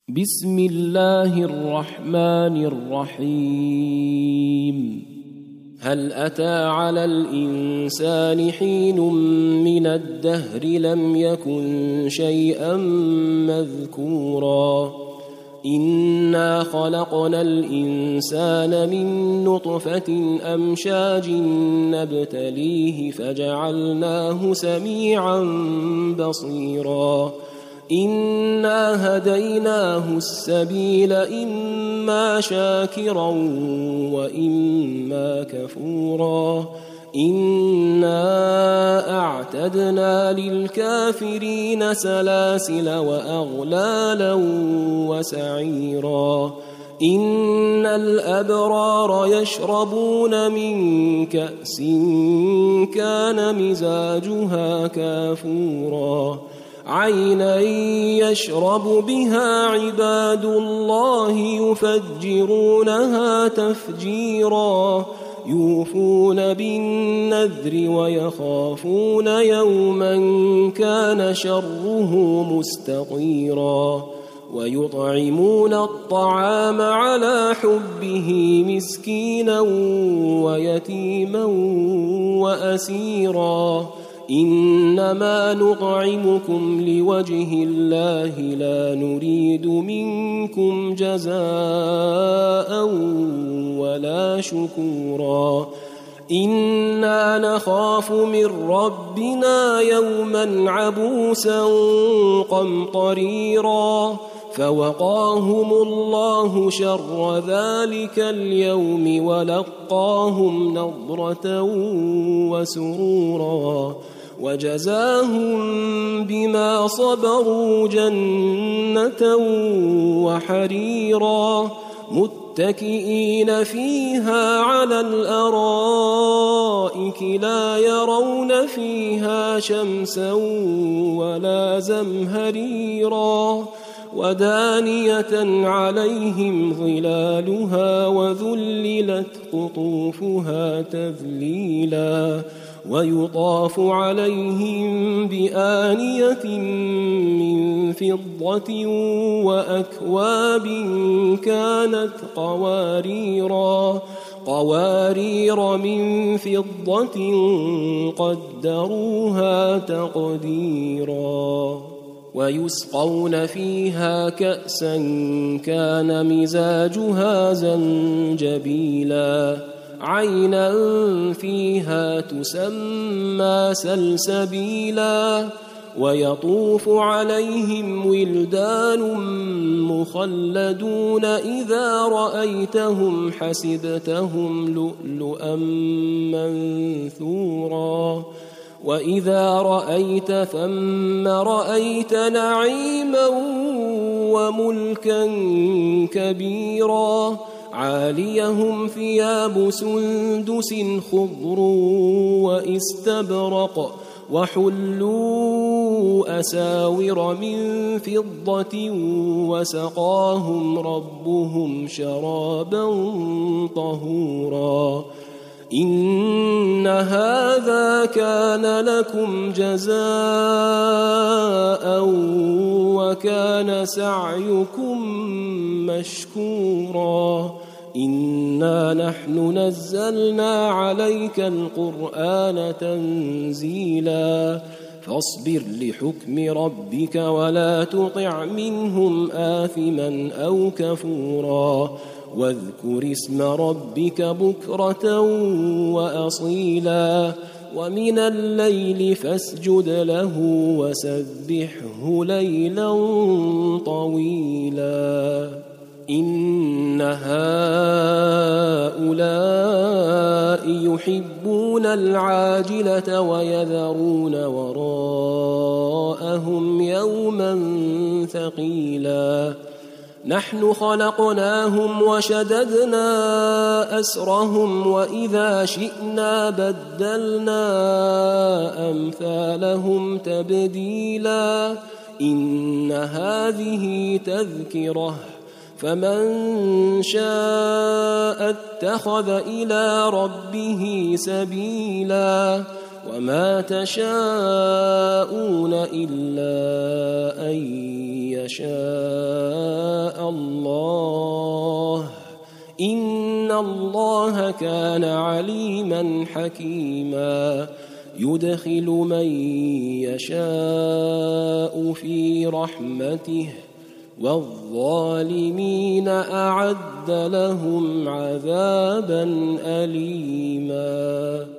بسم الله الرحمن الرحيم. هل أتى على الإنسان حين من الدهر لم يكن شيئا مذكورا إنا خلقنا الإنسان من نطفة أمشاج نبتليه فجعلناه سميعا بصيرا إنا هديناه السبيل إما شاكرا وإما كفورا إنا أعتدنا للكافرين سلاسل وأغلالا وسعيرا إن الأبرار يشربون من كأس كان مزاجها كافورا عينا يشرب بها عباد الله يفجرونها تفجيرا يوفون بالنذر ويخافون يوما كان شره مستطيرا ويطعمون الطعام على حبه مسكينا ويتيما وأسيرا إنما نطعمكم لوجه الله لا نريد منكم جزاء ولا شكورا إنا نخاف من ربنا يوما عبوسا قمطريرا فوقاهم الله شر ذلك اليوم ولقاهم نضرة وسرورا وجزاهم بما صبروا جنة وحريرا متكئين فيها على الأرائك لا يرون فيها شمسا ولا زمهريرا ودانية عليهم ظلالها وذللت قطوفها تذليلا ويطاف عليهم بآنية من فضة وأكواب كانت قوارير من فضة قدروها تقديرا ويسقون فيها كأسا كان مزاجها زنجبيلا عينا فيها تسمى سلسبيلا ويطوف عليهم ولدان مخلدون إذا رأيتهم حسبتهم لؤلؤا منثورا وإذا رأيت ثم رأيت نعيما وملكا كبيرا عاليهم ثياب سندس خضر واستبرق وحلوا أساور من فضة وسقاهم ربهم شرابا طهورا إن هذا كان لكم جزاء وكان سعيكم مشكورا إنا نحن نزلنا عليك القرآن تنزيلا فاصبر لحكم ربك ولا تطع منهم آثما أو كفورا واذكر اسم ربك بكرة وأصيلا ومن الليل فاسجد له وسبحه ليلا طويلا إن هؤلاء يحبون العاجلة ويذرون وراءهم يوما ثقيلا نحن خلقناهم وشددنا أسرهم وإذا شئنا بدلنا أمثالهم تبديلا إن هذه تذكرة فمن شاء اتخذ إلى ربه سبيلا وما تشاءون إلا أن يشاء إن الله كان عليما حكيما يدخل من يشاء في رحمته والظالمين أعد لهم عذابا أليما.